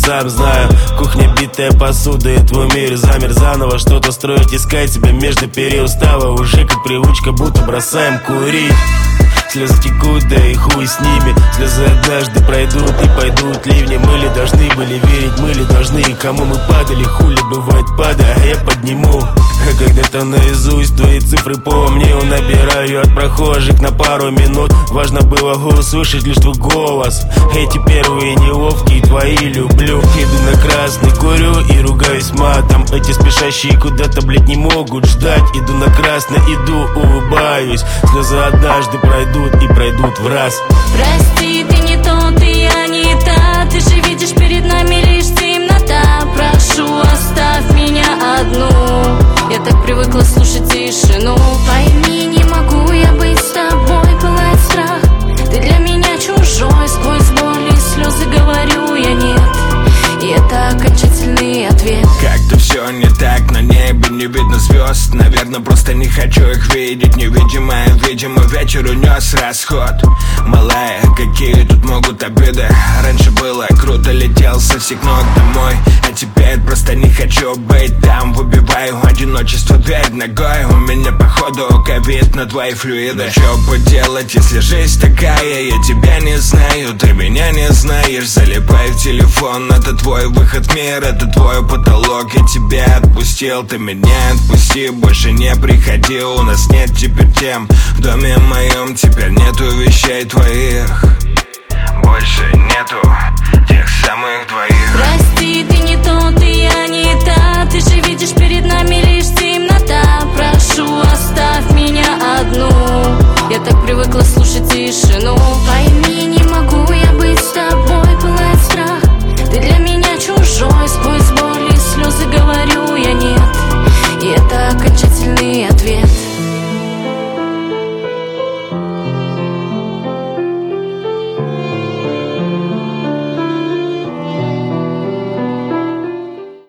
сам знаю. Кухня битая посуда, и твой мир замер заново. Что-то строить, искать себя между переустава. Уже как привычка, будто бросаем курить. Слезы текут, да и хуй с ними. Слезы однажды пройдут и пойдут ливни. Мы ли должны были верить, мы ли должны? Кому мы падали, хули бывает падая, а я подниму. А когда-то наизусть твои цифры помню. Набираю от прохожих на пару минут. Важно было услышать лишь твой голос. Эти первые неловкие твои люблю. Иду на красный, курю и ругаюсь матом. Эти спешащие куда-то, блядь, не могут ждать. Иду на красный, иду, улыбаюсь. Слезы однажды пройдут и пройдут в раз. Прости, ты не тот, и я не та. Ты же видишь, перед нами лишь темнота. Прошу, оставь меня одну. Я так привыкла слушать тишину. Пойми, не могу я быть с тобой, пылает страх. Ты для меня чужой, сквозь боль и слезы говорю я нет. И это окончательный ответ. Как-то все не так, на небе не видно звезд. Наверное, просто не хочу их видеть. Невидимое, видимо, вечер унес расход. Малая, какие тут могут обиды? Раньше было круто, летел со всех ног домой. А теперь просто не хочу быть там. Выбиваю одиночество дверь ногой. У меня походу ковид на твои флюиды. Но что поделать, если жизнь такая? Я тебя не знаю, ты меня не знаешь. Залипай в телефон, это твой выход в мир, это твой потолок. Я тебя отпустил, ты меня отпусти. Больше не приходи, у нас нет теперь тем. В доме моем теперь нету вещей твоих. Больше нету тех самых двоих.